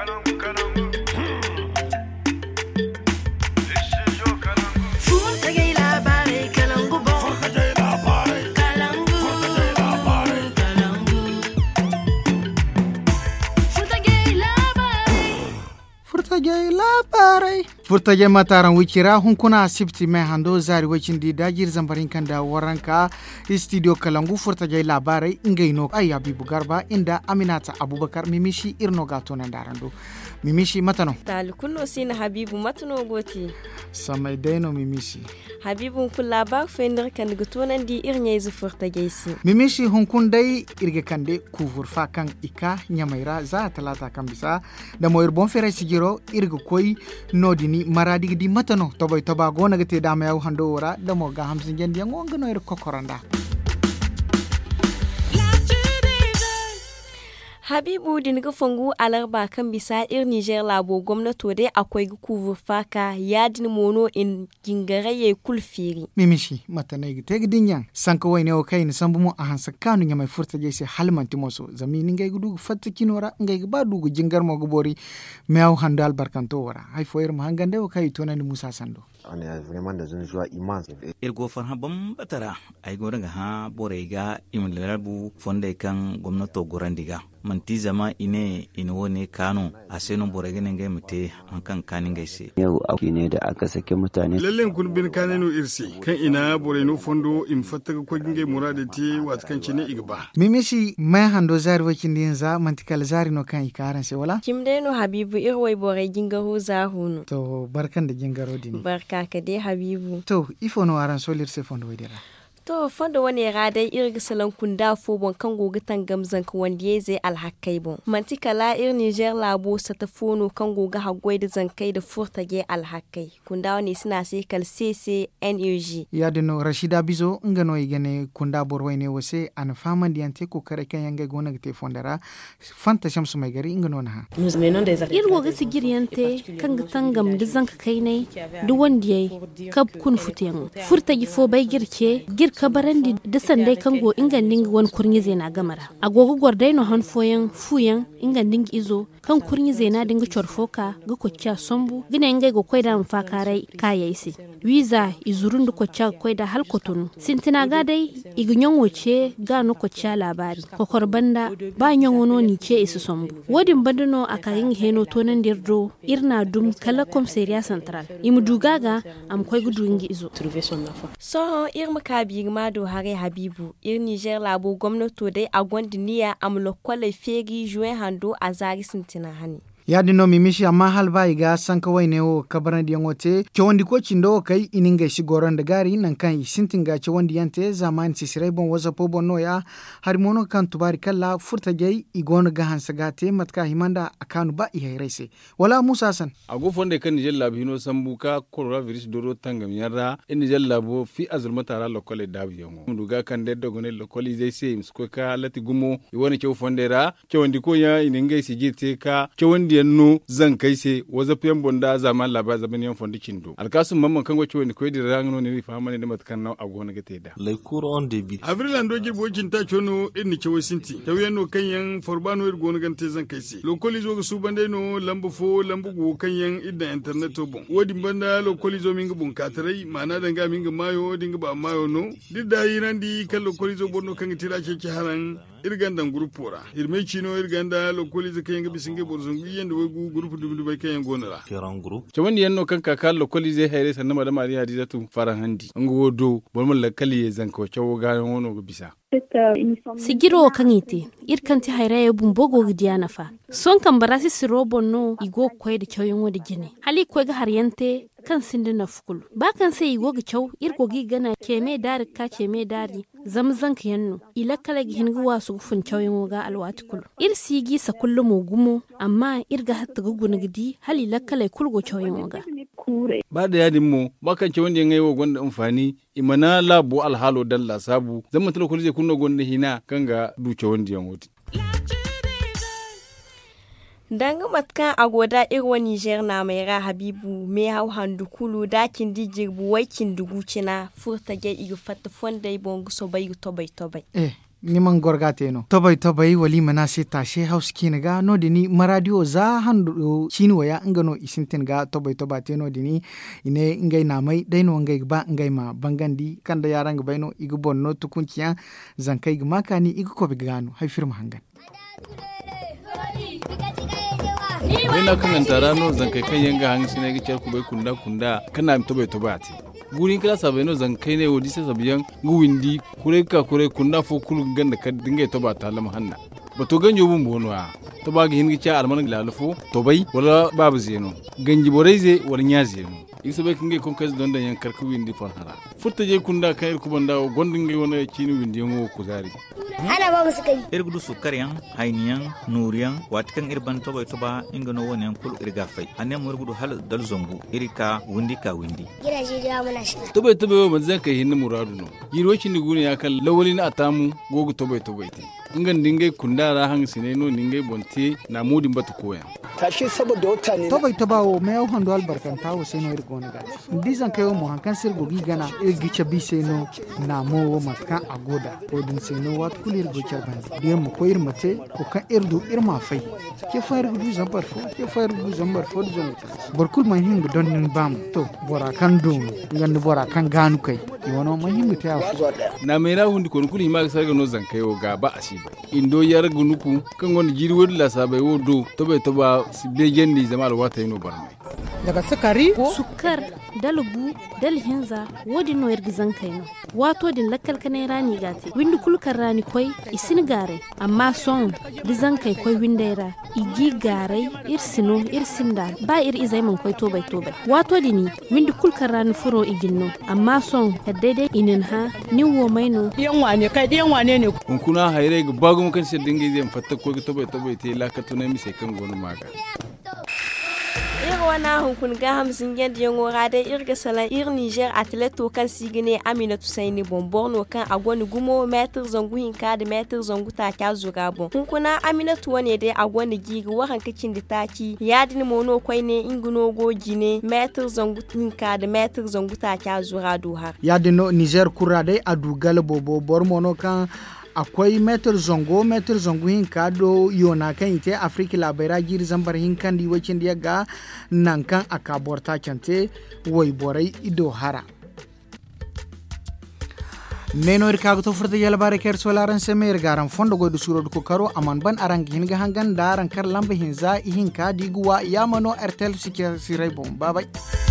furtage mataran wikira hunkuna sibti mai hando zari wakin di dajir zambarin kan da waranka studio kalangu furtage labarai ingaino ay Habibu Garba inda Aminata Abubakar mimishi irno gato nan darando mimishi matano talkunno sina Habibu matano goti samai daino mimishi Habibu kun labar fendir kan gutonan di irnye zu furtage si mimishi hunkun dai irge kande kuvurfa kan ika nyamaira za talata kan bisa da moyir bon fere sigiro irge koy nodini maradi di matano toboy toba gona gate da mayaw hando wora da mo ga hamsin jendi ngonga no ir kokoranda Habibu dinga fangu alarba kan bisa Niger labo gwamnato dai akwai gukuvu faka yadin mono in gingaraye kulfiri mimishi matanai gite gidinyan sanka wayne o kai ni sambumo a hansa kanu nya mai furta jese halmanti moso zamini ngay gudu fatta kinora ngay ba dugu jingar mo gubori meaw handal barkanto wora hay foyer ma hangande o kai tonani Musa Sando on est vraiment dans une joie immense. Irgo farha bam batara ay go daga ha borega imlalabu fonde kan gwamnato gorandiga manti zama ine wone kano a senon borega ne ga mute an kan kanin gaise yau auki ne da aka sake mutane lallen kun bin kanenu irsi kan ina boreno fondo im fattaga ko ginge muradati wat kan cine igba mimishi mai hando zari wakin din za mantikal zari no kan ikaran se wala kimdeno Habibu irwai bore gingaho zahunu to barkan da gingaro dini barka ka dai Habibu to ifo no aran solir se fondo wedira to fondo wani radai irga salon kunda fo bon kan gogitan gamzan kan wanda ya zai alhakai bon mantikala Niger labo satafono kan goga hagwai da zankai da furtage alhakai kunda wani suna sai kal CCNUG ya dino Rashida Bizo ngano igane kunda borwai ne wase an faman diante ko kare kan yanga gona gite fondara fanta shamsu mai gari ngano na ha irgo ga sigiriyante kan tangam da zanka kai ne duk wanda yayi kab kun futen furtage fo bai girke kabarandi da sandai kango inganding wan kurnyi zena gamara agogo gordai no han foyan fuyan inganding izo kan kurnyi zena dinga chorfoka ga kokya sombu gina ingai go koida mfakarai kayaisi wiza izurundu kokya koida halkotunu sintina gadai ignyon woce ga no kokya labari kokorbanda ba nyongono ni ce isu sombu wodin bandano akayin heno tonan dirdo irna dum kala komisariya central imudugaga am koy gudu ingi izo so irma kabi mado hare Habibu Niger labo gwamnato dai a gwandiniya amlokwale fegi juin hando a zari sintina hani ya dino mimishi amma halba iga sanka waine o kabaran diyan wote chondi ko chindo kai ininga shigoran da gari nan kan sintinga chondi yante zaman sisirai bon waza po bonno ya harmono kan tubari kala furta gai igona ga hansagate matka himanda akanu ba ihairese wala Musa San ago fonde kan Niger labo hino sambuka coronavirus doro tangam yarra Niger labo fi azulmatara lokole dabiyon munduga kan deddo gone lokoli zai se imsko ka lati gumo iwoni chew fondera chondi ko ya ininga sigite ka chondi yanno zan kai se waza fiyan bonda zaman laba zaman yan fondi kindo alkasun mamman kan goce wani koyi da rangano ne fa mane da matkan nan a gona gate da les cours on début avril ando girbo kinta chono inni cewa sinti tawiyanno kanyan forbano ir gona gante zan kai se lokoli zo su bande no lambu fo lambu go kanyan idda internet to bon wodi banda lokoli zo minga bon katrai mana danga minga mayo dinga ba mayo no didda yirandi kan lokoli zo bonno kan tira ke haran irgandan grupora irme chino irganda lokoli zo kanyan bisinge borzungi yanda wegu groupe dubu bai kayan gonara différents groupes cewandi yanno kan kaka lokoli zai haire sannan madama Maria Hadizatu faran handi ngodo bolmon lakali zanko cewo ga wono go bisa sigiro kangite irkanti hairaye bumbogo gidiana fa son kan barasi sirobon no igo koy da kyoyin wodi gine hali koy ga haryante kan sindina fukul ba kan sai igo ga kyow irgo gi gana keme dari ka keme dari zamzan ka yanno ila kala gi hinga wasu fun kyoyin ga alwatukul irsi gi sa kullu mo gumo amma irga hatta guguna gidi hali lakala kulgo kyoyin ga ba da yadin mu bakan ce wanda yayi wa gonda amfani imana labo alhalo dalla sabu zaman talo kulje kunno gonda hina kanga duce wanda yan wuti danga matka agoda irwa Niger na mai ra Habibu me hau handu kulu dakin dijirbu waikin dugucina furta ge igu fatta fonda ibon so bai tobai niman gorgate no tobai wali mana se tashe house kinaga no dini maradio za hando chini ya ngano isintin ga tobai te no dini ine ngai na mai dai no ngai ba ngai ma bangandi kanda yaranga baino igu bonno tukunciya zankai ga makani igu ko bigano hay firma hangan ina kan tarano zankai kan yanga hang sine ga cer kubai kunda kana tobai ati gurin kala sabeno zankai ne wodi sai sabiyan guwindi kure kunda fo kulu ganda ka dinga toba ta lam hanna bato ganjo bun bono a to ba ga hingi cha alman lalafo tobai wala babu zeno ganji boraize wala nya zeno isa be kinge kon kas don da yan karku windi fon hara futta je kunda kan irku banda gondin ngai wona chini windi ngo kuzari ana ba musu kai irgudu sukariyan hainiyan nuriyan watkan irban toba ingano wonen kul irga fai anem murgudu hal dal zongu irika windi ka windi gidaje da muna shi tobai man zan kai hinna muradu no yirwacin ni gune ya kan lawalin atamu gogu tobai te ingan dingai kundara hang sine no ningai bonte na mudin batu koya tashi saboda wata ne tobai o me au hando albarkan tawo sai no irgo ne ga dizan kai mo hankan sir gogi gana irgi chabi sai no na mo matka agoda ko din sai no wat kulir go charban diyan mo ko irmate ko kan irdu irma fai ke fayar gudu zambar fo zon borkul man hinga don nin bam to bora kan dum ngan bora kan ganu kai yono man hinga ta na mera hundi kon kuli ma sarga no zan kayo ga ba asi indo yar gunuku kan woni jiri wodi la sabai wodo toba sibe gendi zamal wata yino barmai daga sukar dalbu dalhinza wodi no yergizan kaino wato din lakkal kane rani gati windu kulkar rani koi isin gare amma son dizan kai koi windaira igi gare irsinda ba izai man koi tobai wato dini windu kulkar rani furo iginno amma son daidai inin ha ni wo maino diyan wane ne kun kuna haire ga bagum kan sai dinga zai fatta ko tobai te lakatuna mi sai kan gonu maga wana hunkun ga hamsin yadda yan wura da irga salan Niger atleto kan sigine Amina Tusaini Bomborno kan agwani gumo metir zangu hinka da metir zangu ta kya zuga bon hunkuna Amina Tuwane da agwani gigi wahan kicin da taki yadin mono kwai ne inguno goji ne metir zangu hinka da metir zangu ta kya zuga duhar yadin Niger kura dai adugal bobo bormono kan akwai metar zongo hinka do yona kan ite Afrika labara giri zambar hinkan di wacin da ga nan kan akaborta kante wai borai ido hara neno irka to furta yala bare ker solaran semer garan fondo go dusuro ko karo aman ban arang hinga hangan daran kar lambe hinza hinka diguwa yamano ertel sirai bom babai